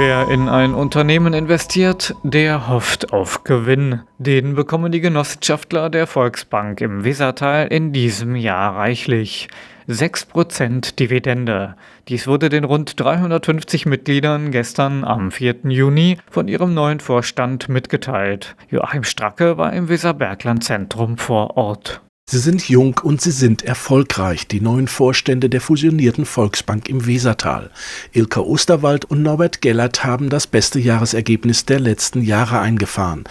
Wer in ein Unternehmen investiert, der hofft auf Gewinn. Den bekommen die Genossenschaftler der Volksbank im Wesertal in diesem Jahr reichlich. 6% Dividende. Dies wurde den rund 350 Mitgliedern gestern am 4. Juni von ihrem neuen Vorstand mitgeteilt. Joachim Stracke war im Weserbergland-Zentrum vor Ort. Sie sind jung und sie sind erfolgreich, die neuen Vorstände der fusionierten Volksbank im Wesertal. Ilka Osterwald und Norbert Gellert haben das beste Jahresergebnis der letzten Jahre eingefahren.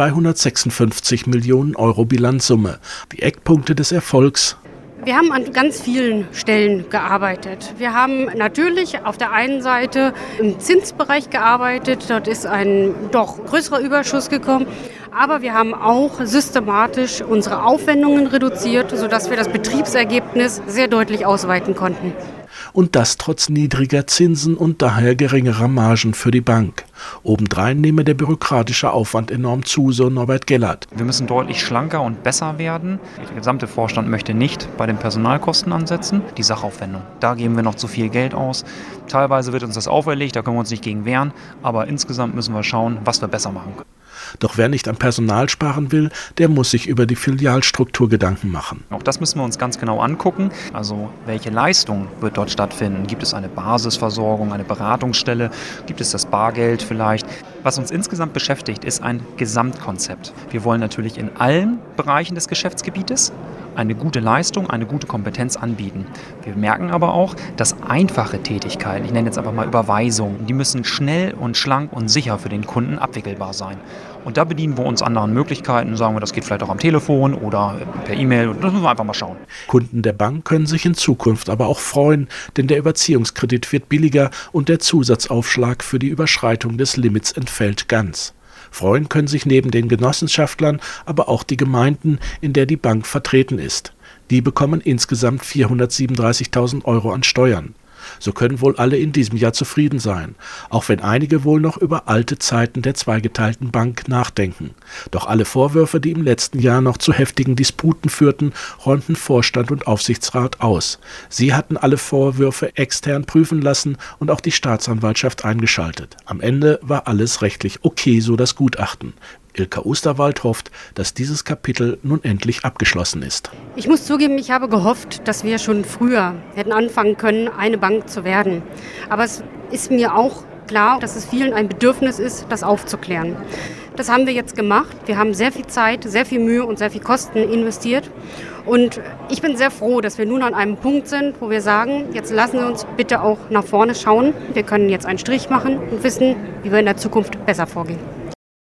256 Millionen Euro Bilanzsumme. Die Eckpunkte des Erfolgs: Wir haben an ganz vielen Stellen gearbeitet. Wir haben natürlich auf der einen Seite im Zinsbereich gearbeitet. Dort ist ein doch größerer Überschuss gekommen. Aber wir haben auch systematisch unsere Aufwendungen reduziert, sodass wir das Betriebsergebnis sehr deutlich ausweiten konnten. Und das trotz niedriger Zinsen und daher geringerer Margen für die Bank. Obendrein nehme der bürokratische Aufwand enorm zu, so Norbert Gellert. Wir müssen deutlich schlanker und besser werden. Der gesamte Vorstand möchte nicht bei den Personalkosten ansetzen. Die Sachaufwendung, da geben wir noch zu viel Geld aus. Teilweise wird uns das auferlegt, da können wir uns nicht gegen wehren. Aber insgesamt müssen wir schauen, was wir besser machen können. Doch wer nicht am Personal sparen will, der muss sich über die Filialstruktur Gedanken machen. Auch das müssen wir uns ganz genau angucken. Also welche Leistung wird dort stattfinden? Gibt es eine Basisversorgung, eine Beratungsstelle? Gibt es das Bargeld vielleicht? Was uns insgesamt beschäftigt, ist ein Gesamtkonzept. Wir wollen natürlich in allen Bereichen des Geschäftsgebietes eine gute Leistung, eine gute Kompetenz anbieten. Wir merken aber auch, dass einfache Tätigkeiten, ich nenne jetzt einfach mal Überweisungen, die müssen schnell und schlank und sicher für den Kunden abwickelbar sein. Und da bedienen wir uns anderen Möglichkeiten, sagen wir, das geht vielleicht auch am Telefon oder per E-Mail, und das müssen wir einfach mal schauen. Kunden der Bank können sich in Zukunft aber auch freuen, denn der Überziehungskredit wird billiger und der Zusatzaufschlag für die Überschreitung des Limits entfällt ganz. Freuen können sich neben den Genossenschaftlern aber auch die Gemeinden, in der die Bank vertreten ist. Die bekommen insgesamt 437.000 Euro an Steuern. So können wohl alle in diesem Jahr zufrieden sein, auch wenn einige wohl noch über alte Zeiten der zweigeteilten Bank nachdenken. Doch alle Vorwürfe, die im letzten Jahr noch zu heftigen Disputen führten, räumten Vorstand und Aufsichtsrat aus. Sie hatten alle Vorwürfe extern prüfen lassen und auch die Staatsanwaltschaft eingeschaltet. Am Ende war alles rechtlich okay, so das Gutachten. Ilka Osterwald hofft, dass dieses Kapitel nun endlich abgeschlossen ist. Ich muss zugeben, ich habe gehofft, dass wir schon früher hätten anfangen können, eine Bank zu werden. Aber es ist mir auch klar, dass es vielen ein Bedürfnis ist, das aufzuklären. Das haben wir jetzt gemacht. Wir haben sehr viel Zeit, sehr viel Mühe und sehr viel Kosten investiert. Und ich bin sehr froh, dass wir nun an einem Punkt sind, wo wir sagen, jetzt lassen Sie uns bitte auch nach vorne schauen. Wir können jetzt einen Strich machen und wissen, wie wir in der Zukunft besser vorgehen.